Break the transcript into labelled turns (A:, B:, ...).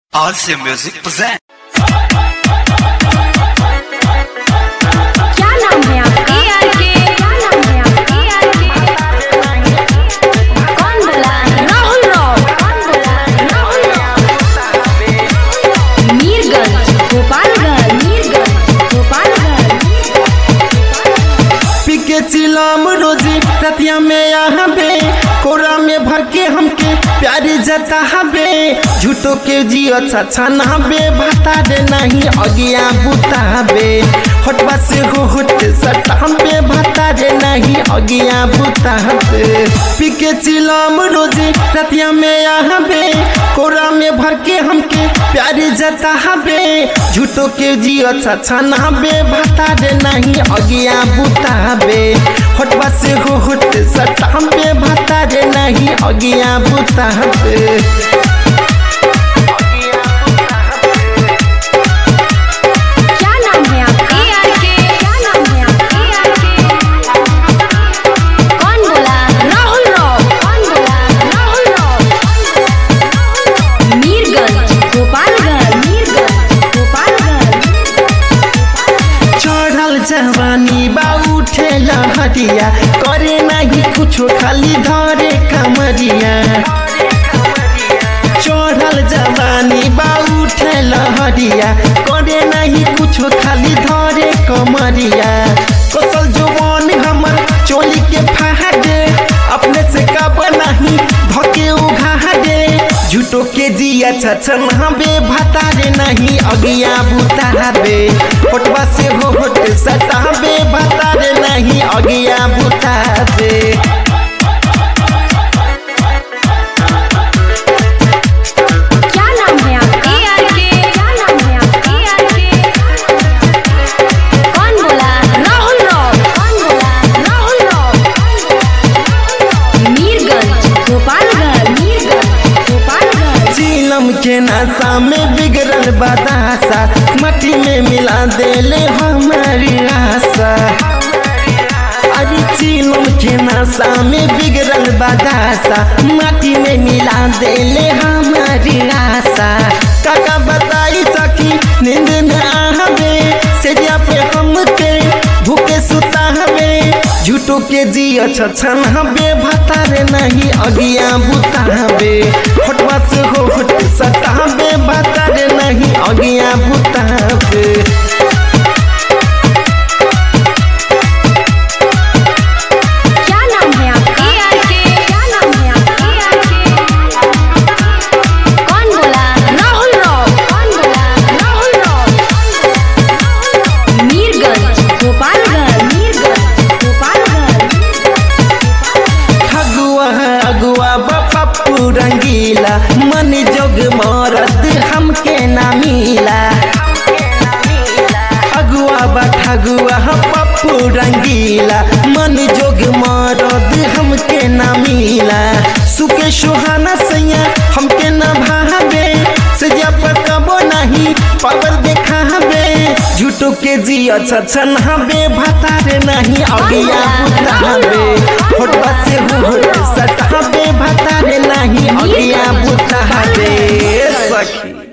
A: आलसी music present.
B: क्या नाम है आपका? क्या नाम है आपका? कौन बोला? राहुल राव। कौन बोला? राहुल राव। मीरगंज गोपालगंज, मीरगंज गोपालगंज।
C: पिके चिलाम रोजी रतिया में यहाँ बे कोरा में भर के हमके प्यारी जता हबे झूठो के जियो छछा नहबे भाता दे नहीं अगिया बुताबे हटवा से हो हट सटाबे भाता दे नहीं अगिया बुताबे पिके चिलाम रोजी रतिया में यहाँ बे कोरा में भर के हमके प्यारी जता हबे झूठो के जियो छछा नहबे भाता दे नहीं अगिया बुताबे हटवा से हो हट सटाबे भाता दे नहीं अगिया बुताबे।
B: क्या नाम है आपका? क्या नाम है आपका? कौन बोला? राहुल राव। कौन बोला? राहुल राव। मीरगंज गोपालगंज, मीरगंज गोपालगंज।
C: चढ़ल जवानी बा उठे लहरिया करे नहीं कुछो खाली धरे कमरिया चढ़ल जवानी बा उठे लहरिया करे नहीं कुछो खाली धरे कमरिया कसल जवान हमर चोली के फाड़े अपने से कब नहीं धके उघाड़े झूठो के जिया छछन हबे भातारे नहीं अगिया बुताबे होटवा से हो होट सटाबे भातारे नहीं अगिया बुताबे।
B: क्या नाम है आपका? क्या नाम है आपका? कौन बोला? राहुल राव। कौन बोला? राहुल राव। मीरगंज गोपालगंज, मीरगंज गोपालगंज।
C: चीलम के नशा में बिगड़ल बदासा मट्टी में मिला देले हमारी आशा अरे चीलम के नशा में बिगड़ल बदासा मट्टी में मिला देले हमारी आशा काका बताई सकी नींद में आहबे सेजिया पे हमके भूखे सुता हबे झूठो के जिया छछन हबे भातारे नहीं अगिया बुताबे हटवा से हो हट सताबे भातारे नहीं अगिया बुताबे।
B: क्या नाम है आपका? क्या नाम है आपका? कौन बोला? राहुल राव। कौन बोला? राहुल राव। मीरगंज गोपालगंज, मीरगंज गोपालगंज।
C: ठगुआ अगुआ पप्पू रंगीला मन जोग मरद हमके ना मिला अगुआ बा ठगुआ पप्पू रंगीला मन जोग मरद हमके ना मिला सुके सुहाना सैया हमके ना भावे सजा पर कबो नहीं पावर देखा हबे झूठो के जिया छछन हबे भातारे नहीं अगिया बुताबे होटवा से होट सटाबे भातारे नहीं अगिया बुताबे सखी।